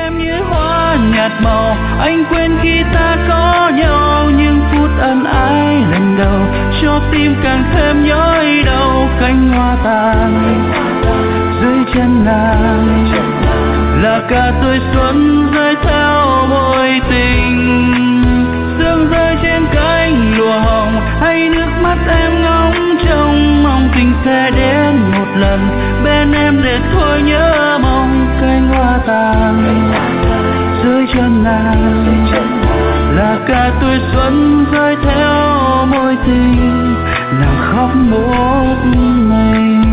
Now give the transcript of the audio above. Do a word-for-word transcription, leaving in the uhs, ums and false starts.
em như hoa nhạt màu, anh quên khi ta có nhau, nhưng phút ân ái lần đầu cho tim càng thêm nhói đau. Cánh hoa tàn dưới chân nàng là cả tuổi xuân rơi theo mối tình. Sương rơi trên cánh lụa hồng, hay nước mắt em ngóng trông, mong tình sẽ đến một lần bên em để thôi nhớ mong. Cánh hoa tàn dưới chân nàng là cả tuổi xuân rơi theo mối tình, nàng khóc một mình.